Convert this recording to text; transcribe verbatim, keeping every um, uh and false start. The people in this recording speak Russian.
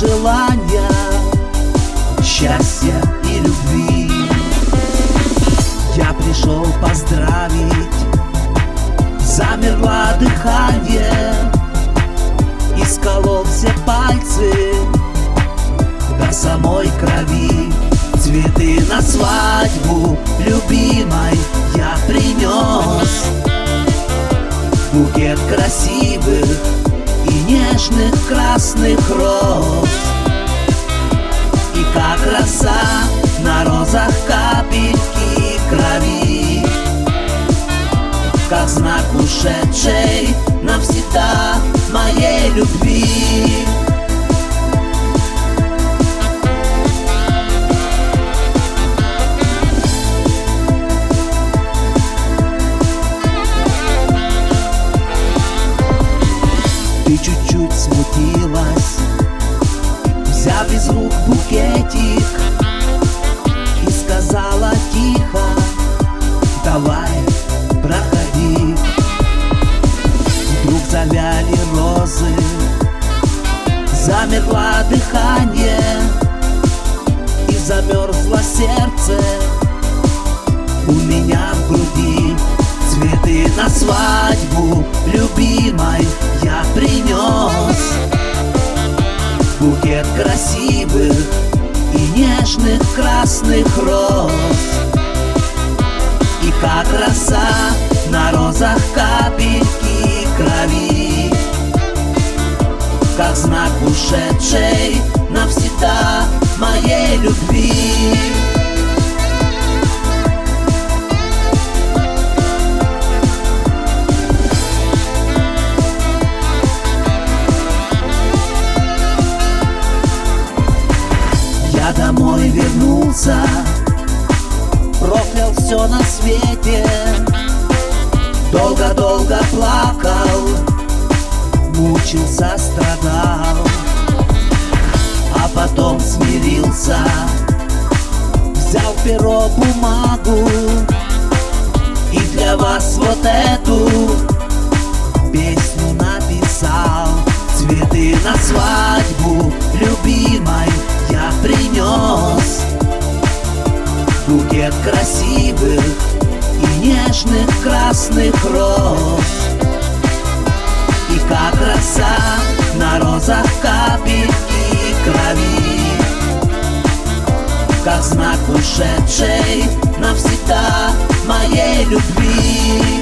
желания, счастья и любви. Я пришел поздравить, замерло дыхание, исколол все пальцы до самой крови. Цветы на свадьбу любимой я принес, букет красивых и нежных красных роз. И как роса на розах капельки крови, как знак ушедшей навсегда моей любви. Ты чуть-чуть смутилась, взяв из рук букетик, и сказала тихо: давай, проходи. Вдруг завяли розы, замерло дыхание, и замерзло сердце у меня в груди. Цветы на свадьбу любимой я принес, букет красивых и нежных красных роз. И как роса на розах капельки крови, как знак ушедшей навсегда моей любви. Я домой вернулся, проклял все на свете, долго-долго плакал, мучился, страдал, а потом смирился, взял перо, бумагу и для вас вот эту песню написал. Цветы на свадьбу любимой я принес, букет красивых и нежных красных роз. И как роса на розах капельки крови, как знак ушедшей навсегда моей любви.